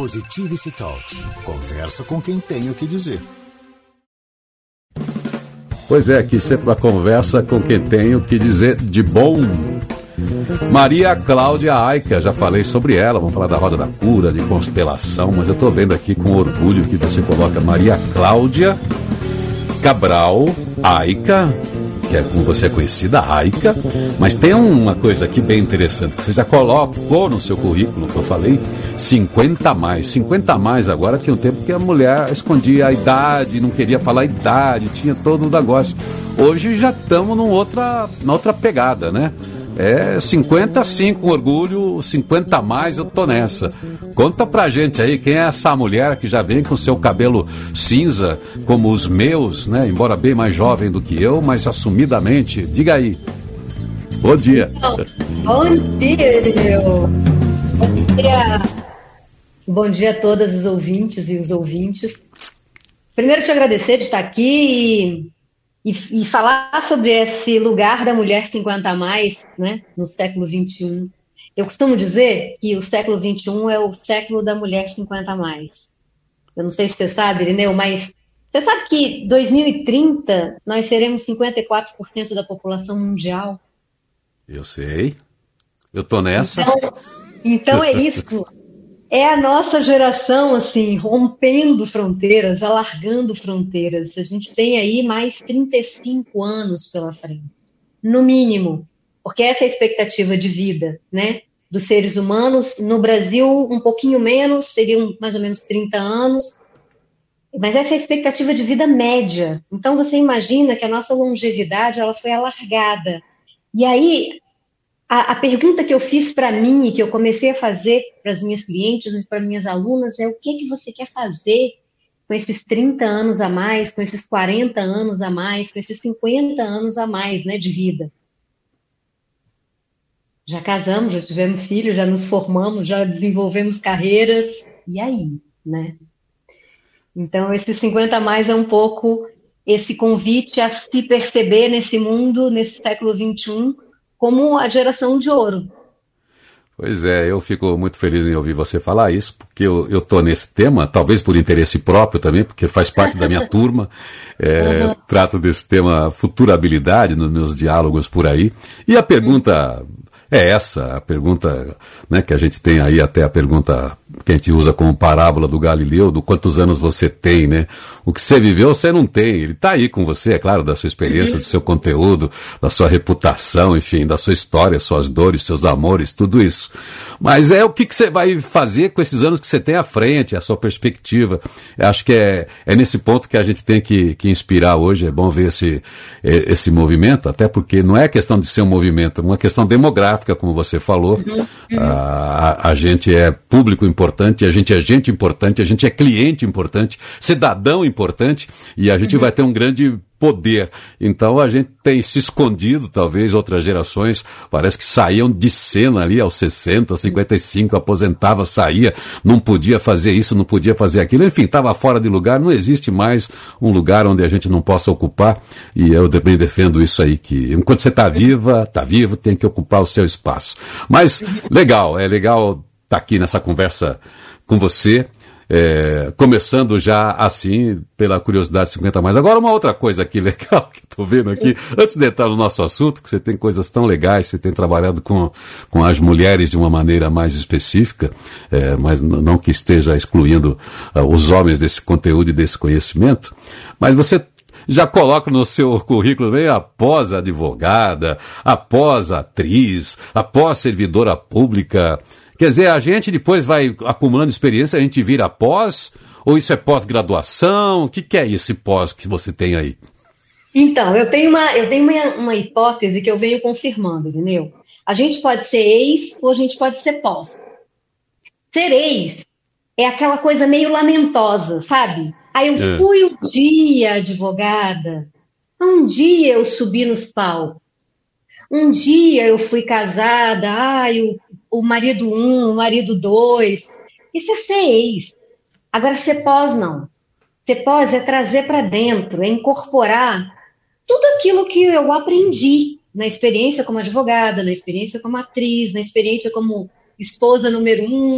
Positivity Talks. Conversa com quem tem o que dizer. Pois é, aqui sempre uma conversa com quem tem o que dizer de bom. Maria Cláudia Aica, já falei sobre ela, vamos falar da Roda da Cura, de constelação, mas eu estou vendo aqui com orgulho que você coloca Maria Cláudia Cabral Aica, que é como você é conhecida, Aica, mas tem uma coisa aqui bem interessante, que você já colocou no seu currículo, que eu falei, 50 a mais. 50 a mais agora tinha um tempo que a mulher escondia a idade, não queria falar a idade, tinha todo o negócio. Hoje já estamos na outra pegada, né? 50 sim, com orgulho, 50 a mais, eu tô nessa. Conta pra gente aí, quem é essa mulher que já vem com seu cabelo cinza, como os meus, né? Embora bem mais jovem do que eu, mas assumidamente. Diga aí. Bom dia. Bom dia, Irineu. Bom dia. Bom dia a todas os ouvintes e os ouvintes. Primeiro, te agradecer de estar aqui e falar sobre esse lugar da mulher 50 a mais, né, no século XXI. Eu costumo dizer que o século XXI é o século da mulher 50 a mais. Eu não sei se você sabe, Irineu, mas você sabe que em 2030 nós seremos 54% da população mundial? Eu sei. Eu tô nessa. Então é isso. É a nossa geração, assim, rompendo fronteiras, alargando fronteiras. A gente tem aí mais 35 anos pela frente, no mínimo, porque essa é a expectativa de vida, né, dos seres humanos. No Brasil, um pouquinho menos, seriam mais ou menos 30 anos, mas essa é a expectativa de vida média. Então, você imagina que a nossa longevidade ela foi alargada. E aí, a pergunta que eu fiz para mim, que eu comecei a fazer para as minhas clientes e para minhas alunas é: o que você quer fazer com esses 30 anos a mais, com esses 40 anos a mais, com esses 50 anos a mais, né, de vida? Já casamos, já tivemos filhos, já nos formamos, já desenvolvemos carreiras, e aí, né? Então, esses 50 a mais é um pouco esse convite a se perceber nesse mundo, nesse século XXI, como a geração de ouro. Pois é, eu fico muito feliz em ouvir você falar isso, porque eu tô nesse tema, talvez por interesse próprio também, porque faz parte da minha turma, trato desse tema futurabilidade nos meus diálogos por aí, e a pergunta é essa, a pergunta, né, que a gente tem aí, até a pergunta que a gente usa como parábola do Galileu, do quantos anos você tem, né? O que você viveu, você não tem. Ele está aí com você, é claro, da sua experiência, do seu conteúdo, da sua reputação, enfim, da sua história, suas dores, seus amores, tudo isso. Mas é o que você vai fazer com esses anos que você tem à frente, a sua perspectiva. Eu acho que é nesse ponto que a gente tem que inspirar hoje. É bom ver esse movimento, até porque não é questão de ser um movimento, é uma questão demográfica, como você falou. A gente é público importante, a gente é gente importante, a gente é cliente importante, cidadão importante, e a gente vai ter um grande poder. Então a gente tem se escondido, talvez outras gerações parece que saíam de cena ali aos 60, 55, aposentava, saía, não podia fazer isso, não podia fazer aquilo, enfim, estava fora de lugar. Não existe mais um lugar onde a gente não possa ocupar, e eu também defendo isso aí, que enquanto você está vivo, tem que ocupar o seu espaço. Mas é legal estar aqui nessa conversa com você. Começando já assim, pela curiosidade 50 a mais. Agora uma outra coisa aqui legal que estou vendo aqui, antes de entrar no nosso assunto, que você tem coisas tão legais, você tem trabalhado com as mulheres de uma maneira mais específica, mas não que esteja excluindo os homens desse conteúdo e desse conhecimento, mas você já coloca no seu currículo bem após advogada, após atriz, após servidora pública. Quer dizer, a gente depois vai acumulando experiência, a gente vira pós, ou isso é pós-graduação? O que é esse pós que você tem aí? Então, eu tenho uma hipótese que eu venho confirmando, entendeu? A gente pode ser ex ou a gente pode ser pós. Ser ex é aquela coisa meio lamentosa, sabe? Aí eu fui um dia advogada, um dia eu subi nos palcos, um dia eu fui casada, o marido 1, o marido 2. Isso é ser ex. Agora, ser pós, não. Ser pós é trazer para dentro, é incorporar tudo aquilo que eu aprendi na experiência como advogada, na experiência como atriz, na experiência como esposa número 1,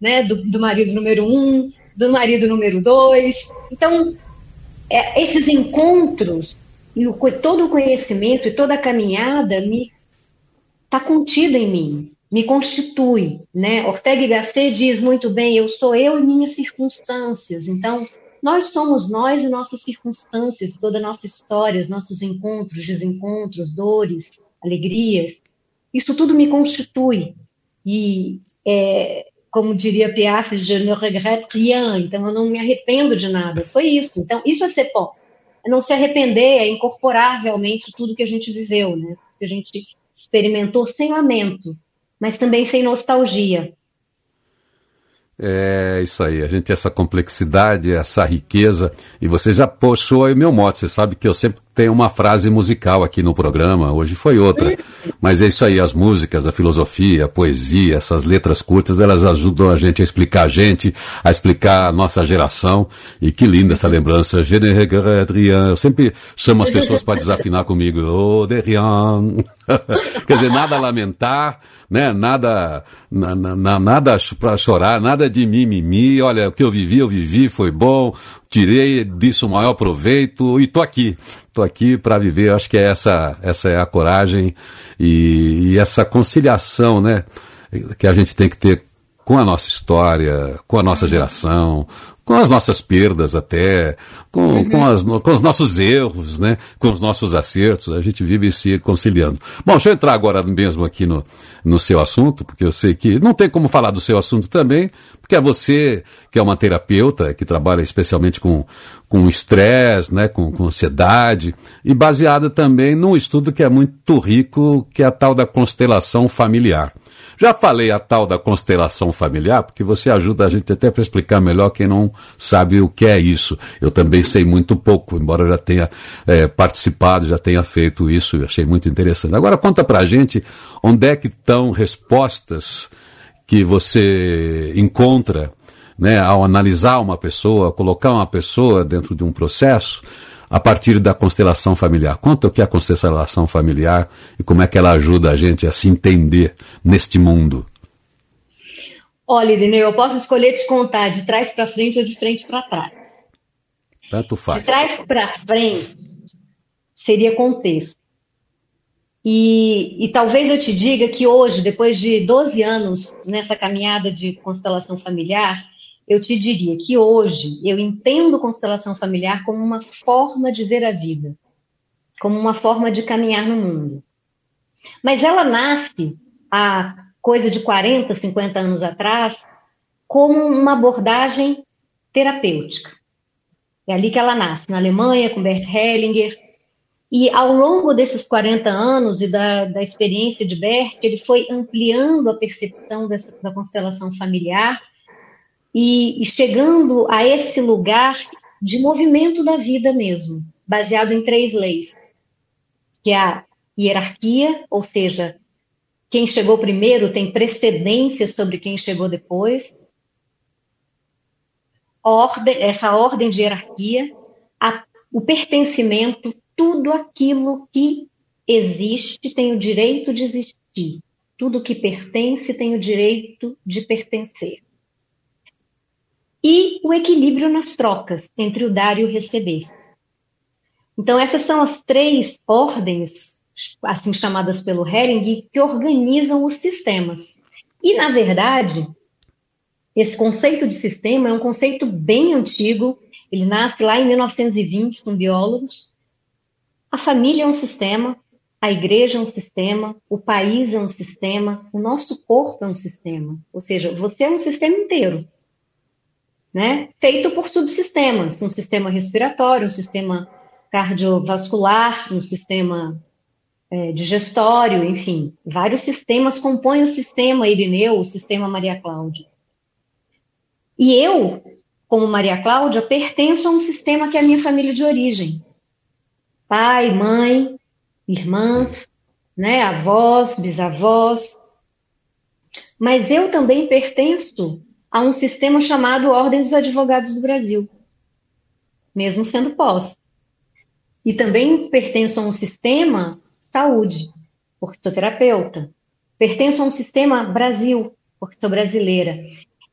né, do marido número 1, do marido número 2. Então, esses encontros, e todo o conhecimento e toda a caminhada está contida em mim, me constitui, né? Ortega y Gasset diz muito bem, eu sou eu e minhas circunstâncias. Então, nós somos nós e nossas circunstâncias, toda a nossa história, os nossos encontros, desencontros, dores, alegrias. Isso tudo me constitui. E, como diria Piaf, je ne regrette rien. Então, eu não me arrependo de nada. Foi isso. Então, isso é ser pós. É não se arrepender, é incorporar realmente tudo que a gente viveu, né? Que a gente experimentou sem lamento, mas também sem nostalgia. É isso aí, a gente tem essa complexidade, essa riqueza, e você já puxou aí o meu mote. Você sabe que eu sempre tenho uma frase musical aqui no programa, hoje foi outra, mas é isso aí, as músicas, a filosofia, a poesia, essas letras curtas, elas ajudam a gente, a explicar a nossa geração, e que linda essa lembrança, je ne regrette rien. Eu sempre chamo as pessoas para desafinar comigo, oh, de rien. Quer dizer, nada a lamentar, né? Nada para chorar, nada de mimimi. Olha, o que eu vivi, foi bom, tirei disso o maior proveito e tô aqui para viver. Eu acho que essa é a coragem e essa conciliação, né? Que a gente tem que ter com a nossa história, com a nossa geração, com as nossas perdas até, com os nossos erros, né? Com os nossos acertos, a gente vive se conciliando. Bom, deixa eu entrar agora mesmo aqui no seu assunto, porque eu sei que não tem como falar do seu assunto também, porque é você que é uma terapeuta, que trabalha especialmente com estresse, né? Com ansiedade, e baseada também num estudo que é muito rico, que é a tal da constelação familiar. Já falei a tal da constelação familiar, porque você ajuda a gente até para explicar melhor quem não sabe o que é isso. Eu também sei muito pouco, embora eu já tenha participado, já tenha feito isso, eu achei muito interessante. Agora conta pra gente onde é que estão respostas que você encontra, né, ao analisar uma pessoa, colocar uma pessoa dentro de um processo, a partir da constelação familiar. Conta o que é a constelação familiar e como é que ela ajuda a gente a se entender neste mundo. Olha, Irineu, eu posso escolher te contar de trás para frente ou de frente para trás. Tanto faz. De trás para frente seria contexto. E talvez eu te diga que hoje, depois de 12 anos nessa caminhada de constelação familiar, eu te diria que hoje eu entendo constelação familiar como uma forma de ver a vida, como uma forma de caminhar no mundo. Mas ela nasce há coisa de 40, 50 anos atrás como uma abordagem terapêutica. É ali que ela nasce, na Alemanha, com Bert Hellinger. E ao longo desses 40 anos e da experiência de Bert, ele foi ampliando a percepção da constelação familiar e chegando a esse lugar de movimento da vida mesmo, baseado em 3 leis, que é a hierarquia, ou seja, quem chegou primeiro tem precedência sobre quem chegou depois, essa ordem de hierarquia, o pertencimento, tudo aquilo que existe tem o direito de existir, tudo que pertence tem o direito de pertencer. E o equilíbrio nas trocas, entre o dar e o receber. Então, essas são as 3 ordens, assim chamadas pelo Hellinger, que organizam os sistemas. E, na verdade, esse conceito de sistema é um conceito bem antigo, ele nasce lá em 1920 com biólogos. A família é um sistema, a igreja é um sistema, o país é um sistema, o nosso corpo é um sistema. Ou seja, você é um sistema inteiro. Né? Feito por subsistemas, um sistema respiratório, um sistema cardiovascular, um sistema digestório, enfim, vários sistemas compõem o sistema Irineu, o sistema Maria Cláudia. E eu, como Maria Cláudia, pertenço a um sistema que é a minha família de origem. Pai, mãe, irmãs, né, avós, bisavós. Mas eu também pertenço a um sistema chamado Ordem dos Advogados do Brasil, mesmo sendo pós. E também pertenço a um sistema saúde, porque sou terapeuta. Pertenço a um sistema Brasil, porque sou brasileira.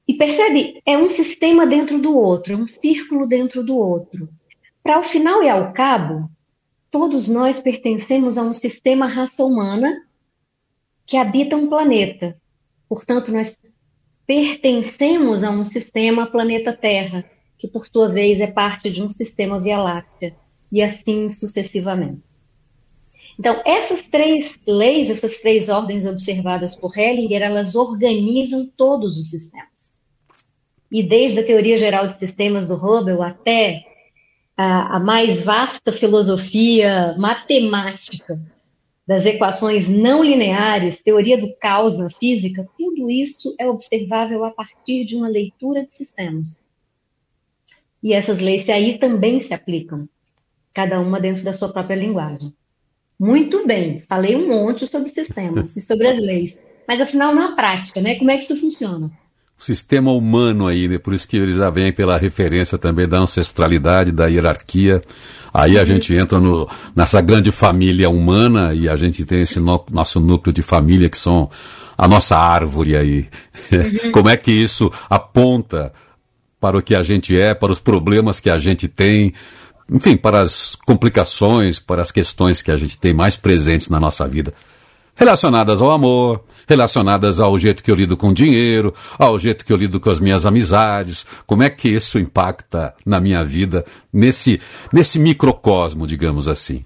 E percebe? É um sistema dentro do outro, é um círculo dentro do outro. Para ao final e ao cabo, todos nós pertencemos a um sistema raça humana que habita um planeta. Portanto, nós pertencemos a um sistema planeta Terra, que por sua vez é parte de um sistema Via Láctea, e assim sucessivamente. Então, essas três leis, essas três ordens observadas por Hellinger, elas organizam todos os sistemas. E desde a teoria geral de sistemas do Hubble até a mais vasta filosofia matemática das equações não lineares, teoria do caos na física, tudo isso é observável a partir de uma leitura de sistemas. E essas leis aí também se aplicam, cada uma dentro da sua própria linguagem. Muito bem, falei um monte sobre o sistema e sobre as leis, mas afinal na prática, né? Como é que isso funciona? O sistema humano aí, né? Por isso que ele já vem pela referência também da ancestralidade, da hierarquia. Aí a gente entra nessa grande família humana e a gente tem esse nosso núcleo de família que são a nossa árvore aí. Como é que isso aponta para o que a gente é, para os problemas que a gente tem, enfim, para as complicações, para as questões que a gente tem mais presentes na nossa vida. Relacionadas ao amor, relacionadas ao jeito que eu lido com dinheiro, ao jeito que eu lido com as minhas amizades, como é que isso impacta na minha vida, nesse microcosmo, digamos assim.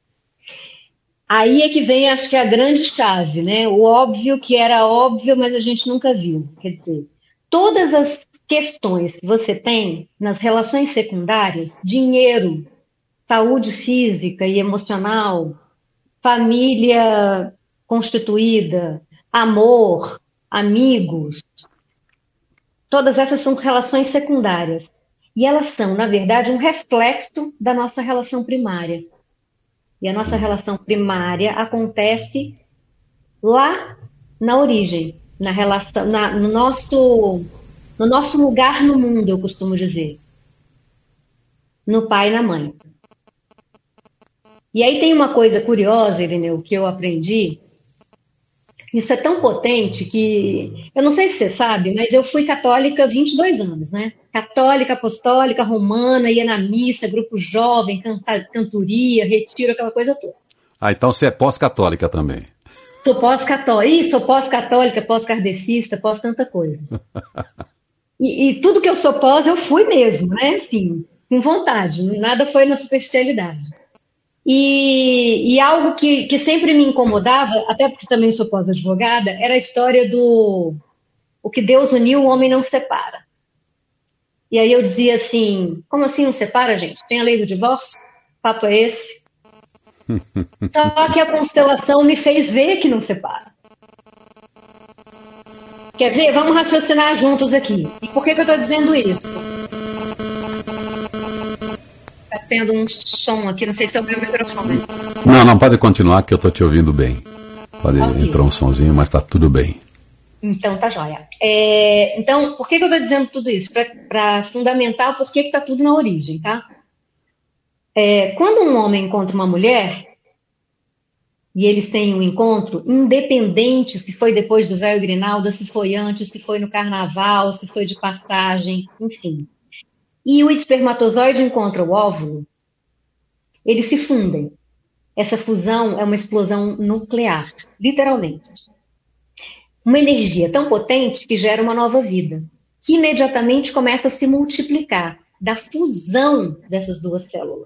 Aí é que vem, acho que a grande chave, né? O óbvio que era óbvio, mas a gente nunca viu. Quer dizer, todas as questões que você tem nas relações secundárias, dinheiro, saúde física e emocional, família constituída, amor, amigos, todas essas são relações secundárias. E elas são, na verdade, um reflexo da nossa relação primária. E a nossa relação primária acontece lá na origem, na relação, no nosso lugar no mundo, eu costumo dizer. No pai e na mãe. E aí tem uma coisa curiosa, Irineu, que eu aprendi. Isso é tão potente que, eu não sei se você sabe, mas eu fui católica há 22 anos, né? Católica, apostólica, romana, ia na missa, grupo jovem, cantoria, retiro, aquela coisa toda. Ah, então você é pós-católica também. Sou pós-católica, sou pós-católica, pós-kardecista, pós tanta coisa. E tudo que eu sou pós, eu fui mesmo, né? Assim, com vontade, nada foi na superficialidade. E algo que sempre me incomodava, até porque também sou pós-advogada, era a história do o que Deus uniu, o homem não separa. E aí eu dizia assim, como assim não separa, gente? Tem a lei do divórcio? O papo é esse? Só que a constelação me fez ver que não separa. Quer ver? Vamos raciocinar juntos aqui. E por que eu estou dizendo isso? Está tendo um som aqui, não sei se é o meu microfone. Não, pode continuar que eu estou te ouvindo bem. Pode entrar um sonzinho, mas está tudo bem. Então, tá joia. Então, por que eu estou dizendo tudo isso? Para fundamentar o porquê que está tudo na origem, tá? Quando um homem encontra uma mulher, e eles têm um encontro, independente se foi depois do véu e grinalda, se foi antes, se foi no carnaval, se foi de passagem, enfim. E o espermatozoide encontra o óvulo, eles se fundem. Essa fusão é uma explosão nuclear, literalmente. Uma energia tão potente que gera uma nova vida, que imediatamente começa a se multiplicar da fusão dessas duas células.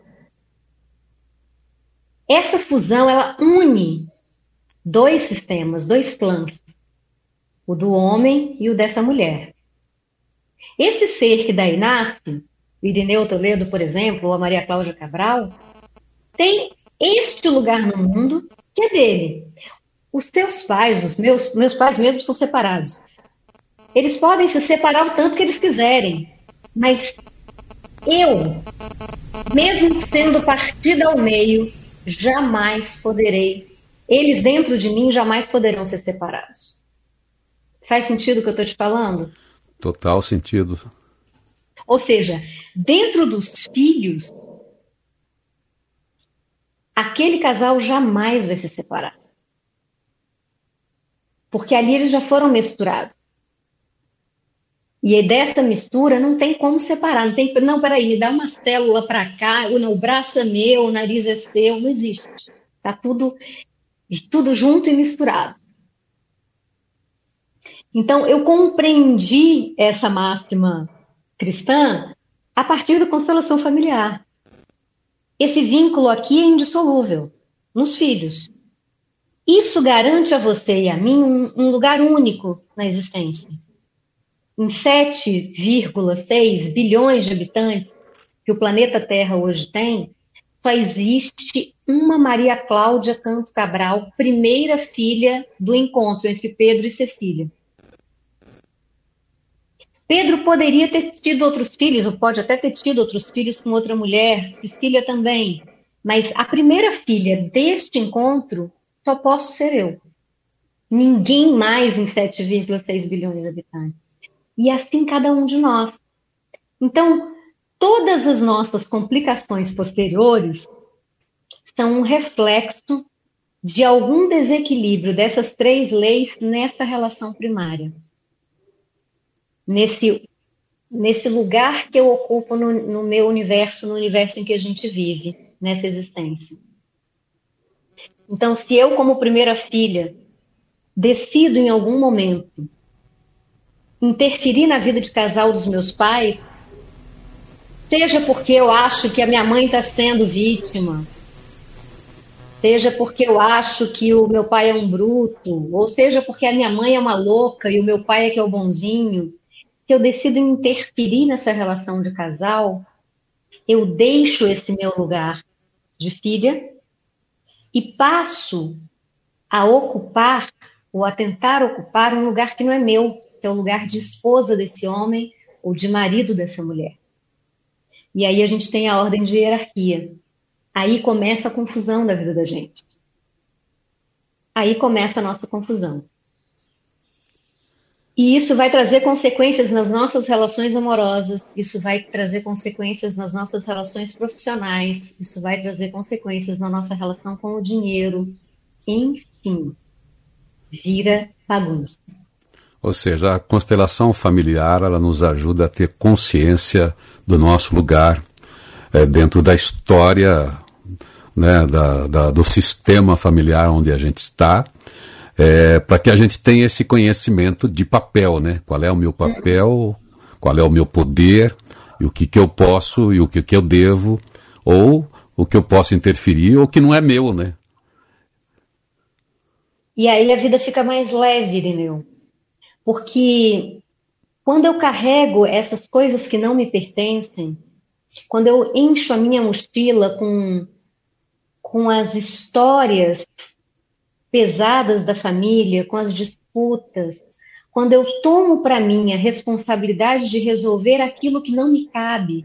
Essa fusão, ela une dois sistemas, dois clãs, o do homem e o dessa mulher. Esse ser que daí nasce, o Irineu Toledo, por exemplo, ou a Maria Cláudia Cabral, tem este lugar no mundo que é dele. Os seus pais, os meus pais mesmo são separados. Eles podem se separar o tanto que eles quiserem, mas eu, mesmo sendo partida ao meio, jamais poderei, eles dentro de mim jamais poderão ser separados. Faz sentido o que eu estou te falando? Total sentido. Ou seja, dentro dos filhos, aquele casal jamais vai se separar. Porque ali eles já foram misturados. E aí, dessa mistura não tem como separar. Não tem, não, peraí, me dá uma célula para cá, o braço é meu, o nariz é seu, não existe. Está tudo junto e misturado. Então, eu compreendi essa máxima cristã a partir da constelação familiar. Esse vínculo aqui é indissolúvel nos filhos. Isso garante a você e a mim um lugar único na existência. Em 7,6 bilhões de habitantes que o planeta Terra hoje tem, só existe uma Maria Cláudia Canto Cabral, primeira filha do encontro entre Pedro e Cecília. Pedro poderia ter tido outros filhos, ou pode até ter tido outros filhos com outra mulher, Cecília também, mas a primeira filha deste encontro só posso ser eu. Ninguém mais em 7,6 bilhões de habitantes. E assim cada um de nós. Então, todas as nossas complicações posteriores são um reflexo de algum desequilíbrio dessas 3 leis nessa relação primária. Nesse lugar que eu ocupo no meu universo, no universo em que a gente vive, nessa existência. Então, se eu, como primeira filha, decido em algum momento interferir na vida de casal dos meus pais, seja porque eu acho que a minha mãe está sendo vítima, seja porque eu acho que o meu pai é um bruto, ou seja porque a minha mãe é uma louca e o meu pai é que é o bonzinho, se eu decido interferir nessa relação de casal, eu deixo esse meu lugar de filha e passo a ocupar, ou a tentar ocupar, um lugar que não é meu, que é o lugar de esposa desse homem ou de marido dessa mulher. E aí a gente tem a ordem de hierarquia. Aí começa a confusão da vida da gente. Aí começa a nossa confusão. E isso vai trazer consequências nas nossas relações amorosas, isso vai trazer consequências nas nossas relações profissionais, isso vai trazer consequências na nossa relação com o dinheiro. Enfim, vira bagunça. Ou seja, a constelação familiar, ela nos ajuda a ter consciência do nosso lugar dentro da história, né, do sistema familiar onde a gente está, para que a gente tenha esse conhecimento de papel, né? Qual é o meu papel, qual é o meu poder, e o que eu posso e o que eu devo, ou o que eu posso interferir, ou o que não é meu, né? E aí a vida fica mais leve, Irineu. Porque quando eu carrego essas coisas que não me pertencem, quando eu encho a minha mochila com as histórias pesadas da família, com as disputas, quando eu tomo para mim a responsabilidade de resolver aquilo que não me cabe,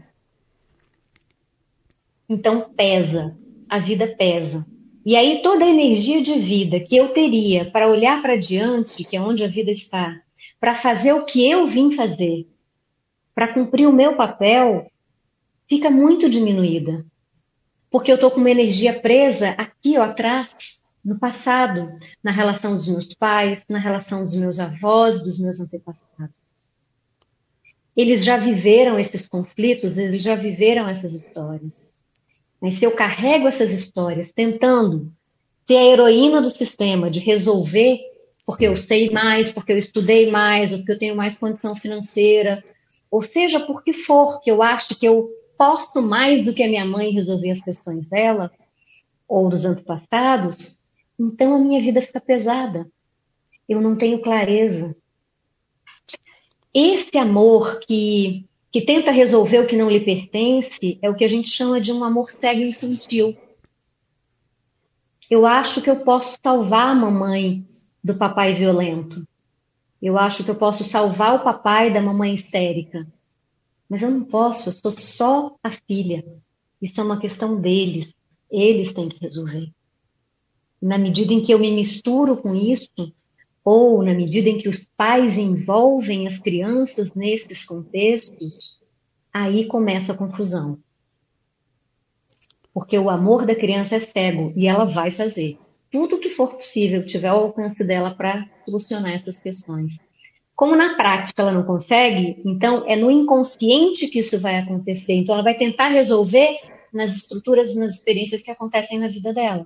então pesa, a vida pesa. E aí toda a energia de vida que eu teria para olhar para diante, que é onde a vida está, para fazer o que eu vim fazer, para cumprir o meu papel, fica muito diminuída. Porque eu estou com uma energia presa aqui, ó, atrás, no passado, na relação dos meus pais, na relação dos meus avós, dos meus antepassados. Eles já viveram esses conflitos, eles já viveram essas histórias. Mas se eu carrego essas histórias tentando ser a heroína do sistema, de resolver, porque eu sei mais, porque eu estudei mais, ou porque eu tenho mais condição financeira, ou seja, por que for, que eu acho que eu posso mais do que a minha mãe resolver as questões dela, ou dos antepassados, então a minha vida fica pesada. Eu não tenho clareza. Esse amor que tenta resolver o que não lhe pertence é o que a gente chama de um amor cego infantil. Eu acho que eu posso salvar a mamãe do papai violento. Eu acho que eu posso salvar o papai da mamãe histérica. Mas eu não posso, eu sou só a filha. Isso é uma questão deles. Eles têm que resolver. Na medida em que eu me misturo com isso, ou na medida em que os pais envolvem as crianças nesses contextos, aí começa a confusão. Porque o amor da criança é cego e ela vai fazer tudo o que for possível, tiver ao alcance dela para solucionar essas questões. Como na prática ela não consegue, então é no inconsciente que isso vai acontecer. Então ela vai tentar resolver nas estruturas e nas experiências que acontecem na vida dela.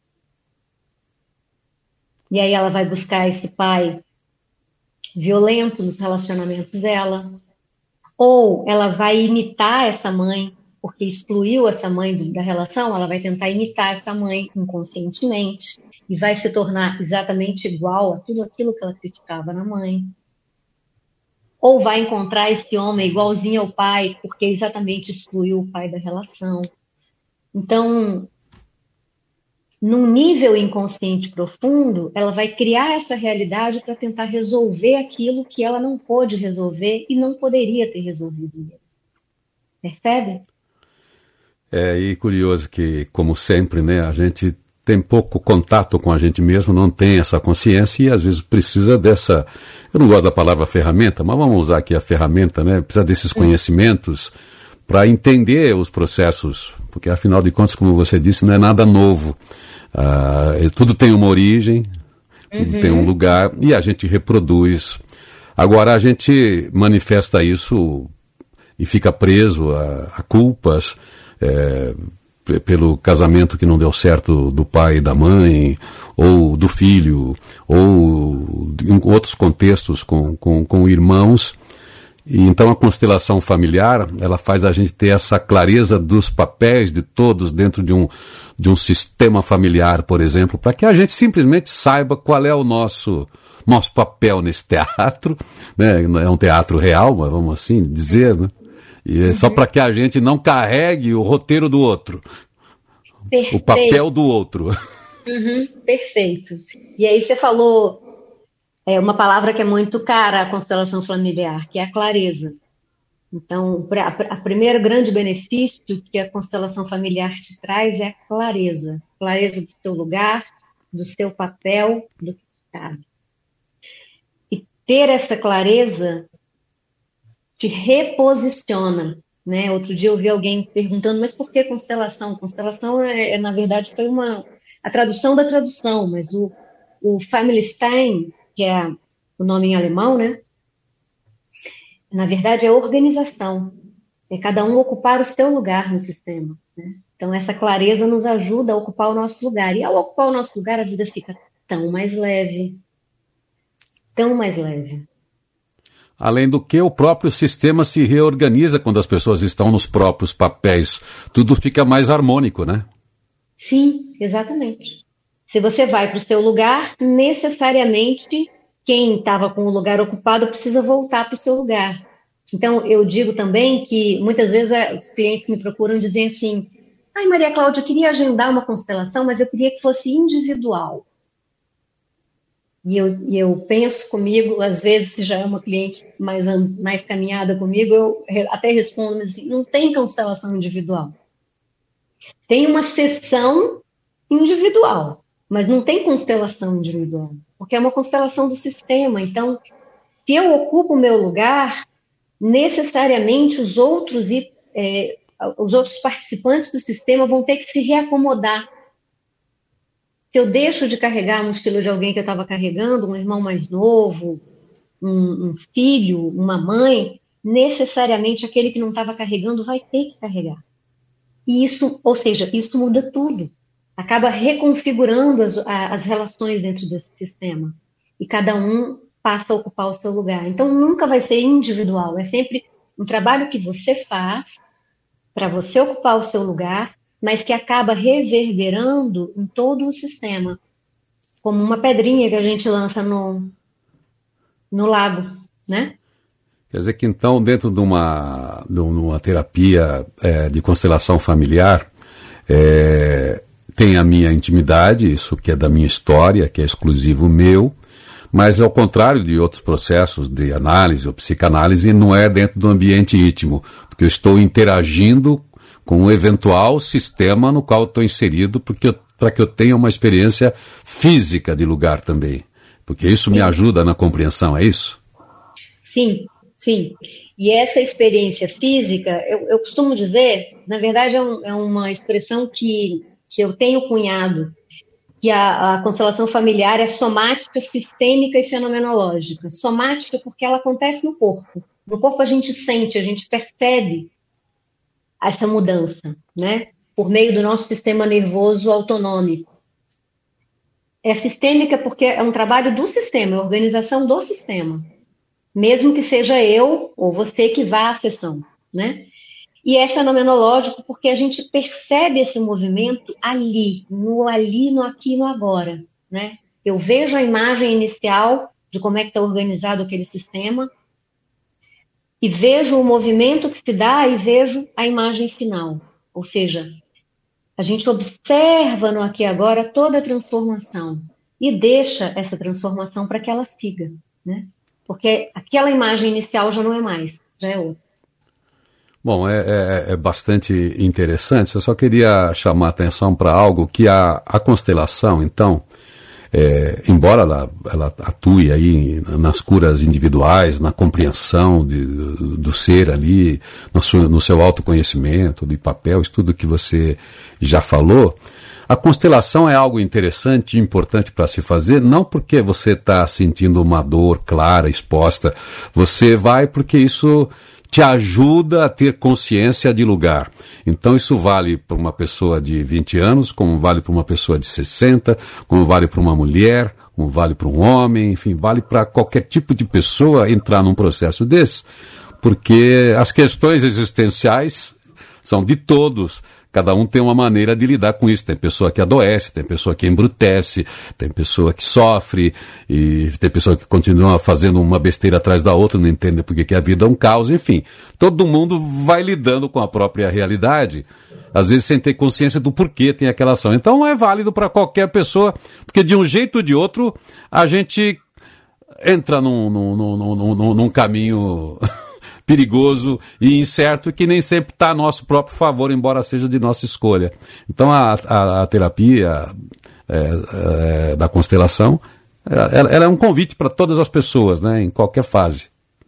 E aí ela vai buscar esse pai violento nos relacionamentos dela, ou ela vai imitar essa mãe, porque excluiu essa mãe da relação, ela vai tentar imitar essa mãe inconscientemente e vai se tornar exatamente igual a tudo aquilo que ela criticava na mãe. Ou vai encontrar esse homem igualzinho ao pai, porque exatamente excluiu o pai da relação. Então, num nível inconsciente profundo, ela vai criar essa realidade para tentar resolver aquilo que ela não pôde resolver e não poderia ter resolvido mesmo. Percebe? E curioso que, como sempre, né, a gente tem pouco contato com a gente mesmo, não tem essa consciência e às vezes precisa dessa, eu não gosto da palavra ferramenta, mas vamos usar aqui a ferramenta, né? Precisa desses conhecimentos para entender os processos, porque afinal de contas, como você disse, não é nada novo. Tudo tem uma origem, tudo tem um lugar e a gente reproduz. Agora a gente manifesta isso e fica preso a culpas, pelo casamento que não deu certo do pai e da mãe, ou do filho, ou em outros contextos com irmãos. E então a constelação familiar, ela faz a gente ter essa clareza dos papéis de todos dentro de um sistema familiar, por exemplo, para que a gente simplesmente saiba qual é o nosso papel nesse teatro, né? É um teatro real, mas vamos assim dizer, né? E é só para que a gente não carregue o roteiro do outro. Perfeito. O papel do outro. Perfeito. E aí você falou uma palavra que é muito cara à constelação familiar, que é a clareza. Então, a primeiro grande benefício que a constelação familiar te traz é a clareza. Clareza do seu lugar, do seu papel, do que cabe. E ter essa clareza te reposiciona, né? Outro dia eu ouvi alguém perguntando, mas por que constelação? Constelação, na verdade, foi a tradução da tradução, mas o Familienstein, que é o nome em alemão, né? Na verdade, é organização. É cada um ocupar o seu lugar no sistema, né? Então, essa clareza nos ajuda a ocupar o nosso lugar. E ao ocupar o nosso lugar, a vida fica tão mais leve. Tão mais leve. Além do que, o próprio sistema se reorganiza quando as pessoas estão nos próprios papéis. Tudo fica mais harmônico, né? Sim, exatamente. Se você vai para o seu lugar, necessariamente quem estava com o lugar ocupado precisa voltar para o seu lugar. Então, eu digo também que muitas vezes os clientes me procuram e dizem assim: ai, Maria Cláudia, eu queria agendar uma constelação, mas eu queria que fosse individual. E eu penso comigo, às vezes, se já é uma cliente mais caminhada comigo, eu até respondo assim: não tem constelação individual. Tem uma sessão individual, mas não tem constelação individual, porque é uma constelação do sistema. Então, se eu ocupo o meu lugar, necessariamente os outros participantes do sistema vão ter que se reacomodar. Se eu deixo de carregar a mochila de alguém que eu estava carregando, um irmão mais novo, um filho, uma mãe, necessariamente aquele que não estava carregando vai ter que carregar. E isso, ou seja, isso muda tudo. Acaba reconfigurando as relações dentro desse sistema. E cada um passa a ocupar o seu lugar. Então nunca vai ser individual, é sempre um trabalho que você faz para você ocupar o seu lugar, mas que acaba reverberando em todo o sistema, como uma pedrinha que a gente lança no lago, né? Quer dizer que então, dentro de uma terapia de constelação familiar, tem a minha intimidade, isso que é da minha história, que é exclusivo meu, mas ao contrário de outros processos de análise ou psicanálise, não é dentro do ambiente íntimo, porque eu estou interagindo com um eventual sistema no qual estou inserido, para que eu tenha uma experiência física de lugar também. Porque isso me ajuda na compreensão, é isso? Sim, sim. E essa experiência física, eu costumo dizer, na verdade é uma expressão que eu tenho cunhado, que a constelação familiar é somática, sistêmica e fenomenológica. Somática porque ela acontece no corpo. No corpo a gente sente, a gente percebe essa mudança, né? Por meio do nosso sistema nervoso autonômico. É sistêmica porque é um trabalho do sistema, é a organização do sistema. Mesmo que seja eu ou você que vá à sessão, né? E é fenomenológico porque a gente percebe esse movimento ali, no aqui e no agora, né? Eu vejo a imagem inicial de como é que está organizado aquele sistema e vejo o movimento que se dá e vejo a imagem final. Ou seja, a gente observa no aqui e agora toda a transformação e deixa essa transformação para que ela siga, né? Porque aquela imagem inicial já não é mais, já é outra. Bom, é bastante interessante. Eu só queria chamar a atenção para algo que a constelação, então, embora ela atue aí nas curas individuais, na compreensão do ser ali, no seu autoconhecimento, de papel, isso tudo que você já falou, a constelação é algo interessante e importante para se fazer, não porque você está sentindo uma dor clara, exposta, você vai porque isso te ajuda a ter consciência de lugar. Então isso vale para uma pessoa de 20 anos, como vale para uma pessoa de 60, como vale para uma mulher, como vale para um homem, enfim, vale para qualquer tipo de pessoa entrar num processo desse, porque as questões existenciais são de todos. Cada um tem uma maneira de lidar com isso. Tem pessoa que adoece, tem pessoa que embrutece, tem pessoa que sofre, e tem pessoa que continua fazendo uma besteira atrás da outra, não entende porque que a vida é um caos, enfim. Todo mundo vai lidando com a própria realidade, às vezes sem ter consciência do porquê tem aquela ação. Então é válido para qualquer pessoa, porque de um jeito ou de outro a gente entra num caminho perigoso e incerto que nem sempre está a nosso próprio favor, embora seja de nossa escolha. Então a terapia da constelação, ela é um convite para todas as pessoas, né, em qualquer fase.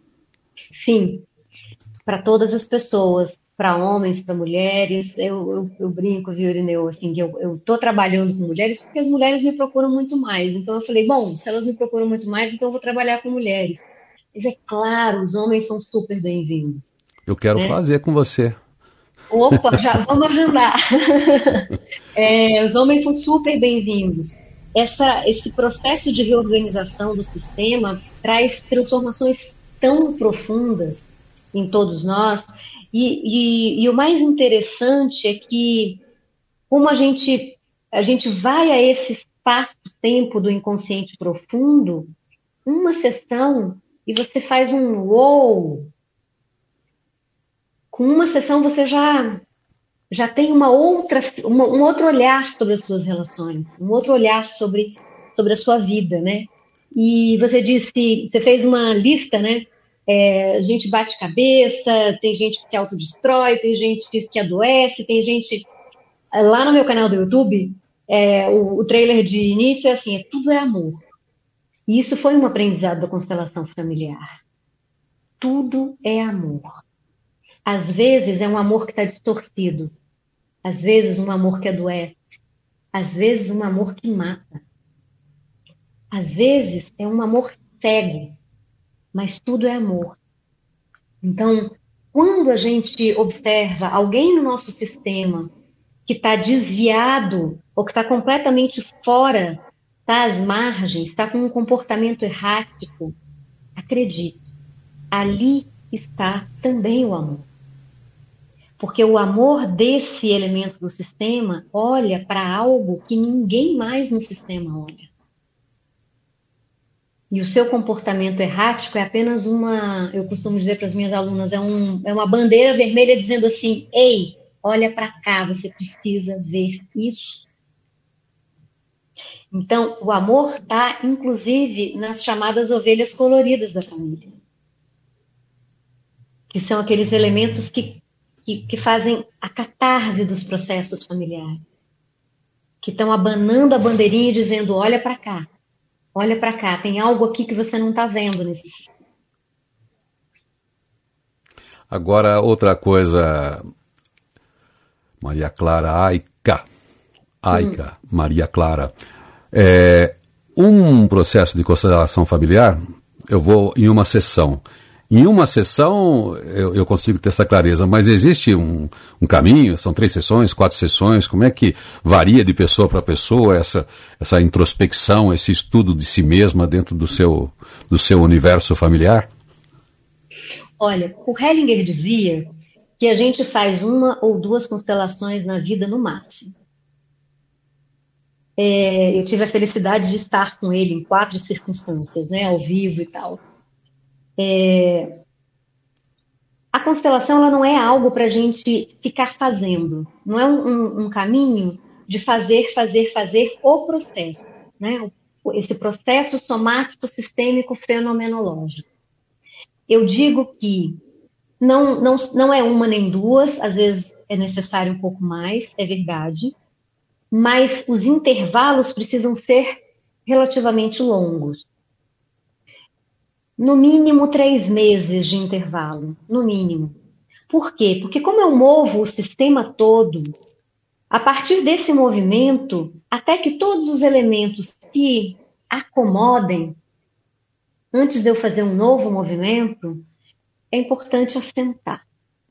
Sim, para todas as pessoas, para homens, para mulheres. Eu brinco, viu, Irineu, assim, que eu estou trabalhando com mulheres porque as mulheres me procuram muito mais. Então eu falei, bom, se elas me procuram muito mais, então eu vou trabalhar com mulheres. Mas é claro, os homens são super bem-vindos. Eu quero fazer com você. Opa, já vamos agendar. Os homens são super bem-vindos. Esse processo de reorganização do sistema traz transformações tão profundas em todos nós. E o mais interessante é que, como a gente vai a esse espaço-tempo do inconsciente profundo, uma sessão e você faz um uou. Com uma sessão você já tem um outro olhar sobre as suas relações, um outro olhar sobre a sua vida, né? E você disse, você fez uma lista, né? A gente bate cabeça, tem gente que se autodestrói, tem gente que adoece, tem gente... Lá no meu canal do YouTube, o trailer de início é assim, tudo é amor. E isso foi um aprendizado da constelação familiar. Tudo é amor. Às vezes é um amor que está distorcido. Às vezes um amor que adoece. Às vezes um amor que mata. Às vezes é um amor cego. Mas tudo é amor. Então, quando a gente observa alguém no nosso sistema que está desviado ou que está completamente fora, está às margens, está com um comportamento errático, acredite, ali está também o amor. Porque o amor desse elemento do sistema olha para algo que ninguém mais no sistema olha. E o seu comportamento errático é apenas eu costumo dizer para as minhas alunas, é uma bandeira vermelha dizendo assim, ei, olha para cá, você precisa ver isso. Então, o amor está, inclusive, nas chamadas ovelhas coloridas da família. Que são aqueles elementos que fazem a catarse dos processos familiares. Que estão abanando a bandeirinha e dizendo, olha para cá, tem algo aqui que você não está vendo nesse sistema. Agora, outra coisa, Maria Clara Aica, Maria Clara. Um processo de constelação familiar, eu vou em uma sessão. Em uma sessão eu consigo ter essa clareza, mas existe um caminho, são 3 sessões, 4 sessões, como é que varia de pessoa para pessoa essa introspecção, esse estudo de si mesma dentro do seu universo familiar? Olha, o Hellinger dizia que a gente faz 1 ou 2 constelações na vida no máximo. Eu tive a felicidade de estar com ele em 4 circunstâncias, né, ao vivo e tal. A constelação ela não é algo para a gente ficar fazendo, não é um caminho de fazer o processo, né? Esse processo somático, sistêmico, fenomenológico. Eu digo que não é 1 nem 2, às vezes é necessário um pouco mais, é verdade, mas os intervalos precisam ser relativamente longos. No mínimo 3 meses de intervalo, no mínimo. Por quê? Porque como eu movo o sistema todo, a partir desse movimento, até que todos os elementos se acomodem, antes de eu fazer um novo movimento, é importante assentar.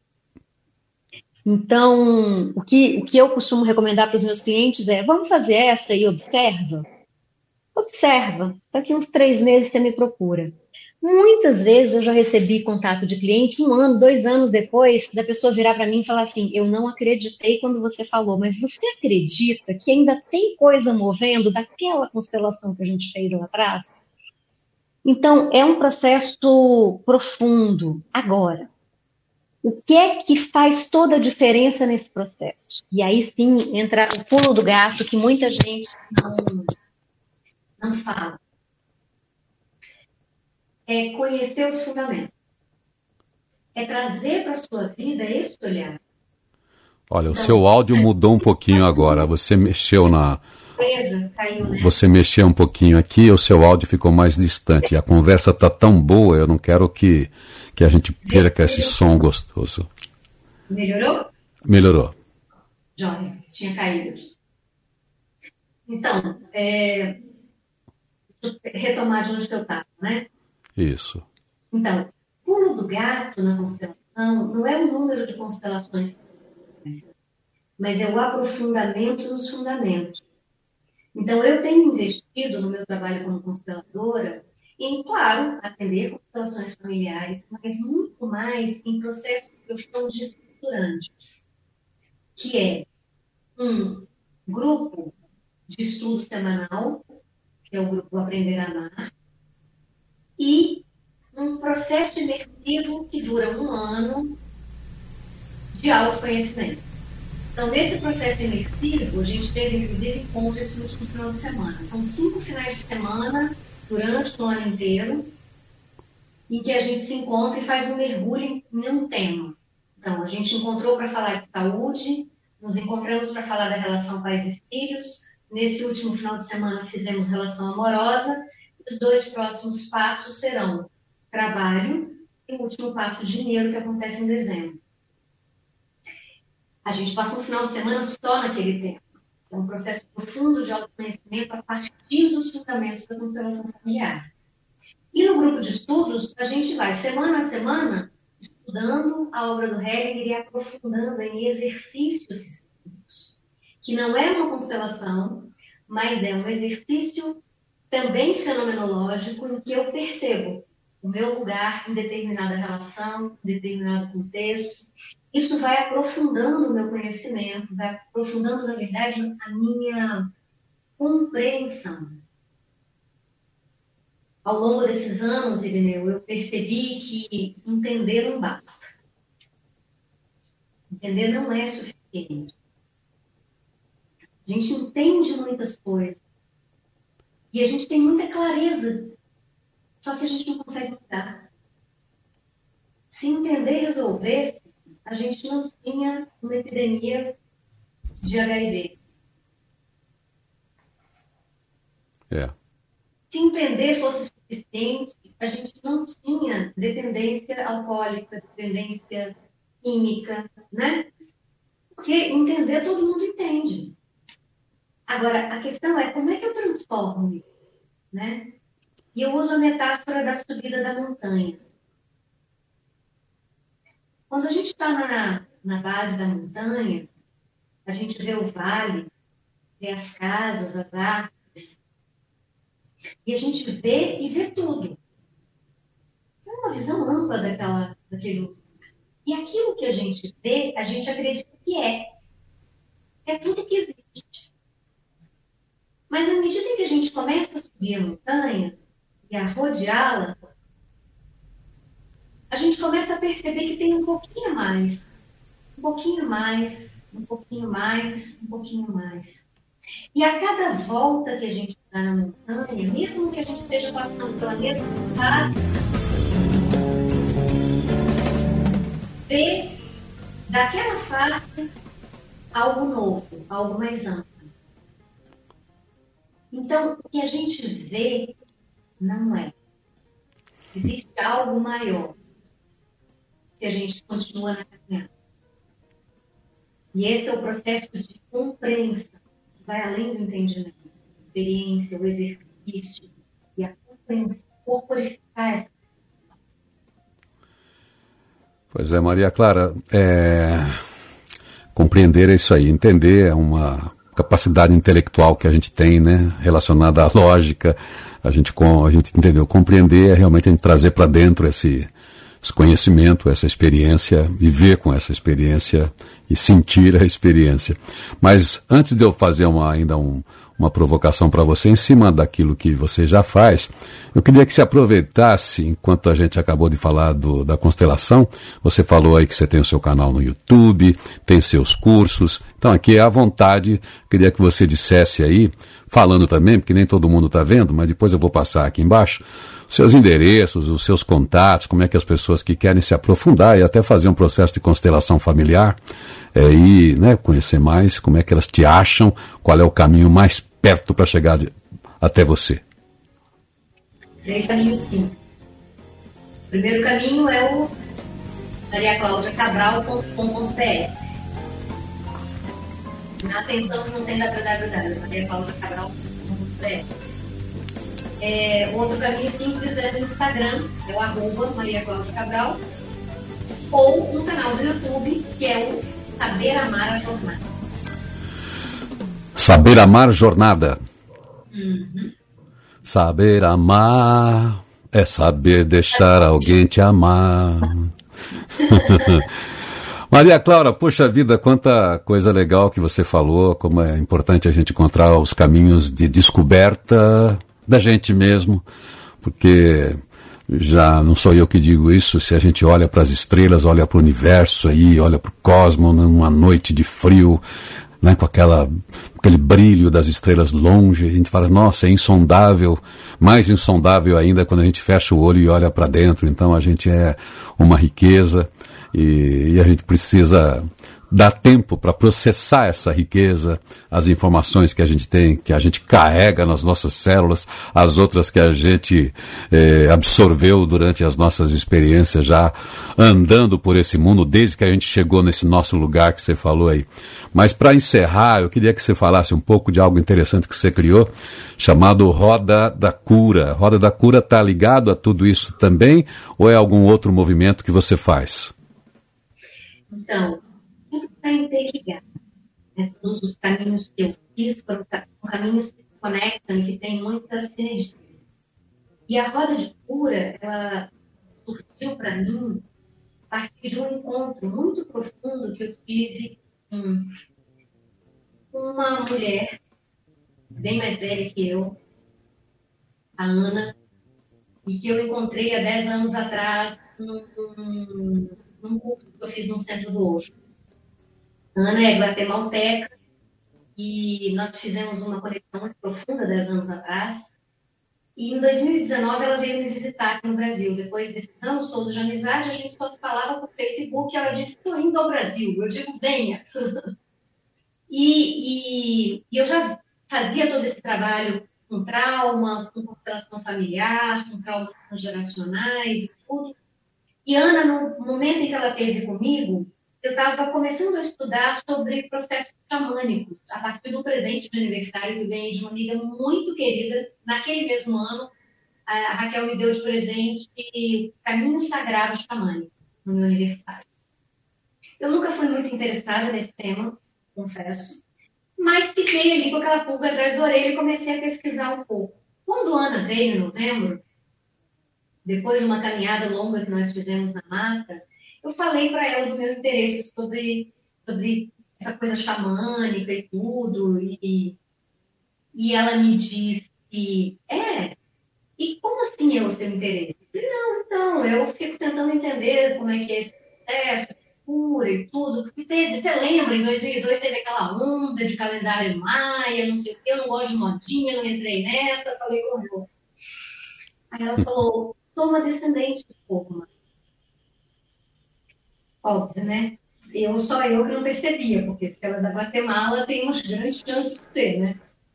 Então, o que eu costumo recomendar para os meus clientes é, vamos fazer essa e observa? Observa, daqui uns 3 meses você me procura. Muitas vezes eu já recebi contato de cliente 1 ano, 2 anos depois, da pessoa virar para mim e falar assim, eu não acreditei quando você falou, mas você acredita que ainda tem coisa movendo daquela constelação que a gente fez lá atrás? Então, é um processo profundo. Agora, o que é que faz toda a diferença nesse processo? E aí sim entra o pulo do gato que muita gente não fala. É conhecer os fundamentos. É trazer para a sua vida esse olhar. Olha, o seu áudio mudou um pouquinho agora. Você mexeu Caiu, né? Você mexeu um pouquinho aqui, o seu áudio ficou mais distante. A conversa está tão boa, eu não quero que a gente perca esse som gostoso. Melhorou? Melhorou. Jóia, tinha caído aqui. Então, retomar de onde que eu estava, né? Isso. Então, pulo do gato na constelação não é o número de constelações, mas é o aprofundamento nos fundamentos. Então, eu tenho investido no meu trabalho como consteladora em, claro, atender constelações familiares, mas muito mais em processos que eu chamo de estruturantes, que é um grupo de estudo semanal, que é o grupo Aprender a Amar, e um processo imersivo que dura 1 ano de autoconhecimento. Então, nesse processo imersivo, a gente teve, inclusive, encontro esse último final de semana. São 5 finais de semana, durante o ano inteiro, em que a gente se encontra e faz um mergulho em um tema. Então, a gente encontrou para falar de saúde, nos encontramos para falar da relação pais e filhos. Nesse último final de semana, fizemos relação amorosa. Os 2 próximos passos serão trabalho e o último passo, dinheiro, que acontece em dezembro. A gente passa um final de semana só naquele tema. É um processo profundo de autoconhecimento a partir dos fundamentos da constelação familiar. E no grupo de estudos, a gente vai semana a semana estudando a obra do Hellinger e aprofundando em exercícios sistêmicos, que não é uma constelação, mas é um exercício também fenomenológico em que eu percebo o meu lugar em determinada relação, em determinado contexto. Isso vai aprofundando o meu conhecimento, vai aprofundando, na verdade, a minha compreensão. Ao longo desses anos, Irineu, eu percebi que entender não basta. Entender não é suficiente. A gente entende muitas coisas. E a gente tem muita clareza. Só que a gente não consegue mudar. Se entender e resolvesse, a gente não tinha uma epidemia de HIV. Se entender fosse suficiente, a gente não tinha dependência alcoólica, dependência química, né? Porque entender todo mundo entende. Agora, a questão é como é que eu transformo isso, né? E eu uso a metáfora da subida da montanha. Quando a gente está na base da montanha, a gente vê o vale, vê as casas, as árvores, e a gente vê e vê tudo. É uma visão ampla daquele lugar. E aquilo que a gente vê, a gente acredita que é. É tudo que existe. Mas na medida em que a gente começa a subir a montanha e a rodeá-la, a gente começa a perceber que tem um pouquinho mais, um pouquinho mais, um pouquinho mais, um pouquinho mais. E a cada volta que a gente dá na montanha, mesmo que a gente esteja passando pela mesma fase, vê daquela face algo novo, algo mais amplo. Então, o que a gente vê não é. Existe algo maior que a gente continua na caminhada. E esse é o processo de compreensão, que vai além do entendimento, a experiência, o exercício e a compreensão, corporificar essa. Pois é, Maria Clara, compreender é isso aí, entender é uma capacidade intelectual que a gente tem, né, relacionada à lógica, a gente entendeu, compreender é realmente a gente trazer para dentro esse conhecimento, essa experiência, viver com essa experiência e sentir a experiência. Mas antes de eu fazer uma provocação para você em cima daquilo que você já faz, eu queria que se aproveitasse, enquanto a gente acabou de falar da constelação, você falou aí que você tem o seu canal no YouTube, tem seus cursos, então aqui é à vontade, queria que você dissesse aí, falando também, porque nem todo mundo está vendo, mas depois eu vou passar aqui embaixo, seus endereços, os seus contatos, como é que as pessoas que querem se aprofundar e até fazer um processo de constelação familiar, e né, conhecer mais, como é que elas te acham, qual é o caminho mais perto para chegar até você. 3 caminhos simples. O primeiro caminho é o mariaclaudiacabral.com.br. Na atenção não tem www, mariaclaudiacabral.com.br. Outro caminho simples é no Instagram, é o @mariaclaudiacabral, ou no canal do YouTube, que é o Saber Amar a Jornada. Saber Amar Jornada. Uhum. Saber amar é saber deixar alguém te amar. Maria Clara, poxa vida, quanta coisa legal que você falou, como é importante a gente encontrar os caminhos de descoberta da gente mesmo, porque já não sou eu que digo isso, se a gente olha para as estrelas, olha para o universo aí, olha para o cosmos, numa noite de frio, né, com aquele brilho das estrelas longe, a gente fala, nossa, é insondável, mais insondável ainda quando a gente fecha o olho e olha para dentro, então a gente é uma riqueza e a gente precisa dar tempo para processar essa riqueza, as informações que a gente tem, que a gente carrega nas nossas células, as outras que a gente absorveu durante as nossas experiências já andando por esse mundo, desde que a gente chegou nesse nosso lugar que você falou aí. Mas para encerrar, eu queria que você falasse um pouco de algo interessante que você criou, chamado Roda da Cura. Roda da Cura está ligado a tudo isso também, ou é algum outro movimento que você faz? Então, tudo está interligado. Né? Todos os caminhos que eu fiz foram caminhos que se conectam e que têm muita sinergia. E a roda de cura, ela surgiu para mim a partir de um encontro muito profundo que eu tive com uma mulher bem mais velha que eu, a Ana, e que eu encontrei há 10 anos atrás num curso que eu fiz no Centro do Osho. A Ana é guatemalteca e nós fizemos uma conexão muito profunda 10 anos atrás. E em 2019 ela veio me visitar aqui no Brasil. Depois desses anos todos de amizade, a gente só se falava por Facebook. Ela disse, estou indo ao Brasil. Eu digo, venha. E eu já fazia todo esse trabalho com trauma, com constelação familiar, com traumas transgeracionais e tudo. E Ana, no momento em que ela esteve comigo, eu estava começando a estudar sobre processos xamânicos, a partir do presente de aniversário que eu ganhei de uma amiga muito querida. Naquele mesmo ano, a Raquel me deu de presente Caminhos Sagrados Xamânicos, no meu aniversário. Eu nunca fui muito interessada nesse tema, confesso, mas fiquei ali com aquela pulga atrás da orelha e comecei a pesquisar um pouco. Quando a Ana veio em novembro, depois de uma caminhada longa que nós fizemos na mata, eu falei para ela do meu interesse sobre essa coisa xamânica e tudo, e ela me disse, e como assim é o seu interesse? Eu falei, não, então, eu fico tentando entender como é que é esse processo, cura e tudo, porque você lembra, em 2002 teve aquela onda de calendário maia, não sei o que, eu não gosto de modinha, não entrei nessa, falei com ela. Aí ela falou, sou uma descendente de povo, mãe. Óbvio, né? Só eu que não percebia, porque se ela é da Guatemala, tem umas grandes chances de ser, né?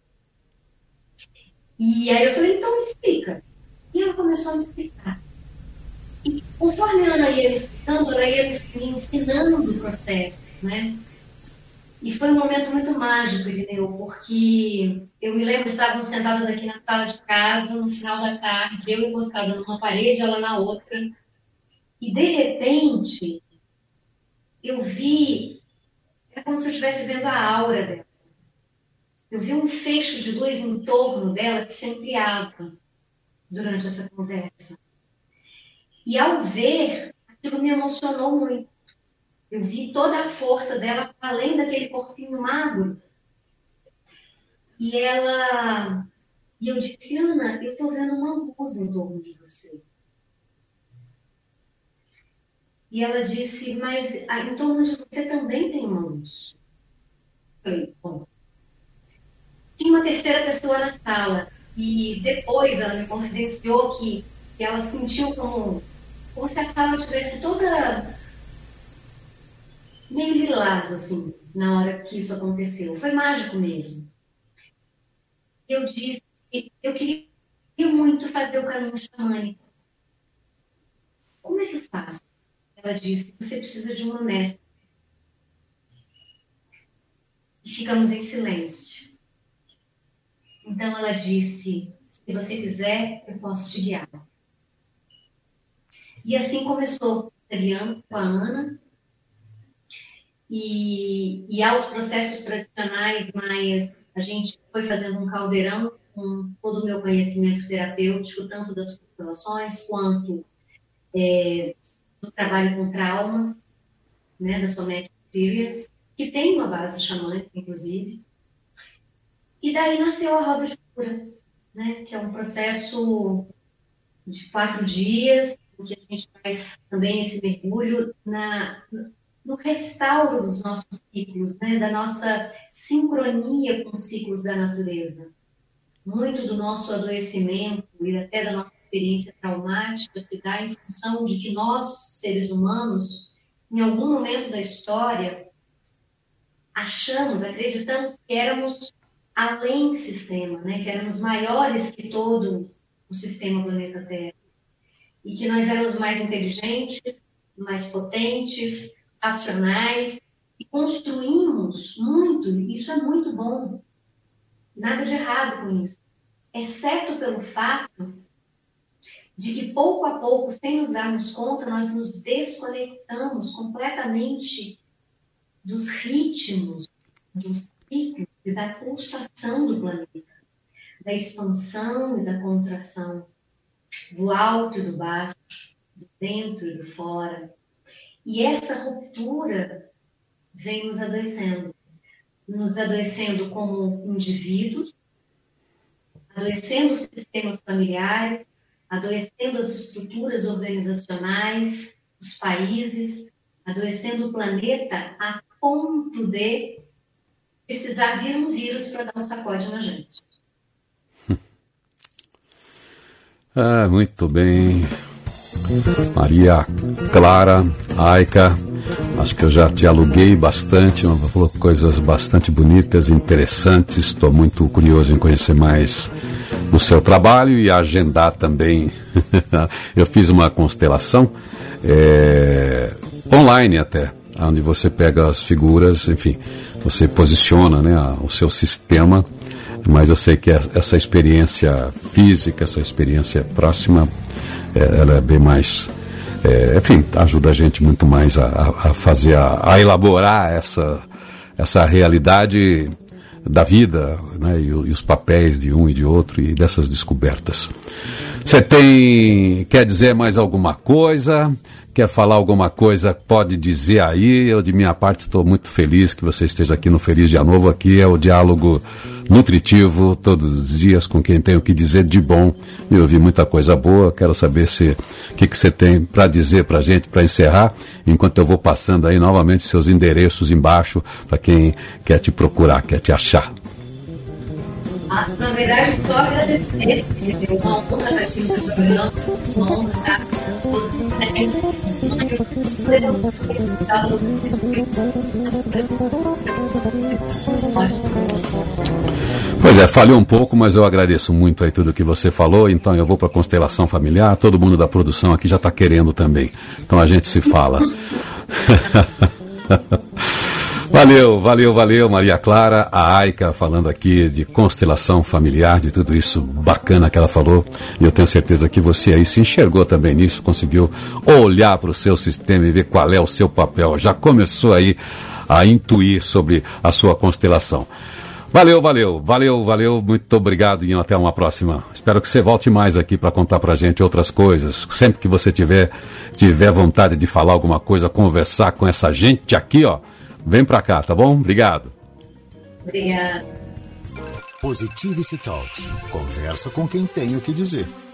E aí eu falei, então me explica. E ela começou a me explicar. E conforme a Ana ia me explicando, ela ia me ensinando o processo, né? E foi um momento muito mágico, Irineu, porque eu me lembro, estávamos sentadas aqui na sala de casa, no final da tarde, eu encostada numa parede, ela na outra, e de repente eu vi, era como se eu estivesse vendo a aura dela. Eu vi um fecho de luz em torno dela que se ampliava durante essa conversa. E ao ver, aquilo me emocionou muito. Eu vi toda a força dela, além daquele corpinho magro. E eu disse, Ana, eu estou vendo uma luz em torno de você. E ela disse, mas em torno de você também tem uma luz. Eu falei, bom. Tinha uma terceira pessoa na sala. E depois ela me confidenciou que ela sentiu como se a sala estivesse toda meio lilás, assim, na hora que isso aconteceu. Foi mágico mesmo. Eu disse que eu queria muito fazer o caminho xamânico. Como é que eu faço? Ela disse, você precisa de uma mestra. E ficamos em silêncio. Então ela disse, se você quiser, eu posso te guiar. E assim começou a aliança com a Ana. E aos processos tradicionais maias, a gente foi fazendo um caldeirão com todo o meu conhecimento terapêutico, tanto das constelações quanto do trabalho com trauma, né, da Somatic Experience, que tem uma base xamânica, inclusive. E daí nasceu a roda de cura, né, que é um processo de 4 dias, em que a gente faz também esse mergulho no restauro dos nossos ciclos, né, da nossa sincronia com os ciclos da natureza. Muito do nosso adoecimento e até da nossa experiência traumática se dá em função de que nós, seres humanos, em algum momento da história, acreditamos que éramos além sistema, né, que éramos maiores que todo o sistema planeta Terra. E que nós éramos mais inteligentes, mais potentes, racionais, e construímos muito, isso é muito bom, nada de errado com isso, exceto pelo fato de que pouco a pouco, sem nos darmos conta, nós nos desconectamos completamente dos ritmos, dos ciclos e da pulsação do planeta, da expansão e da contração, do alto e do baixo, do dentro e do fora. E essa ruptura vem nos adoecendo como indivíduos, adoecendo os sistemas familiares, adoecendo as estruturas organizacionais, os países, adoecendo o planeta a ponto de precisar vir um vírus para dar um sacode na gente. Muito bem. Maria Clara Aika, acho que eu já te aluguei bastante, falou coisas bastante bonitas, interessantes. Estou muito curioso em conhecer mais do seu trabalho e agendar também. Eu fiz uma constelação online até, onde você pega as figuras, enfim, você posiciona, né, o seu sistema, mas eu sei que essa experiência física, essa experiência próxima, ela é bem mais, enfim, ajuda a gente muito mais a fazer, a elaborar essa realidade da vida, né, e os papéis de um e de outro e dessas descobertas. Você quer dizer mais alguma coisa? Quer falar alguma coisa? Pode dizer aí. Eu, de minha parte, estou muito feliz que você esteja aqui no Feliz Dia Novo. Aqui é o diálogo nutritivo, todos os dias, com quem tem o que dizer de bom. Eu ouvi muita coisa boa. Quero saber o que você tem para dizer para a gente, para encerrar, enquanto eu vou passando aí novamente seus endereços embaixo, para quem quer te procurar, quer te achar. Na verdade, só agradecer, uma honra aqui no programa, uma honra estar com Pois é, falhou um pouco, mas eu agradeço muito aí tudo que você falou. Então eu vou para a constelação familiar, todo mundo da produção aqui já está querendo também. Então a gente se fala. Valeu, Maria Clara, a Aika falando aqui de constelação familiar, de tudo isso bacana que ela falou, e eu tenho certeza que você aí se enxergou também nisso, conseguiu olhar para o seu sistema e ver qual é o seu papel, já começou aí a intuir sobre a sua constelação. Valeu, muito obrigado e até uma próxima. Espero que você volte mais aqui para contar pra gente outras coisas. Sempre que você tiver vontade de falar alguma coisa, conversar com essa gente aqui, ó, vem pra cá, tá bom? Obrigado. Obrigada. Positivity Talks. Conversa com quem tem o que dizer.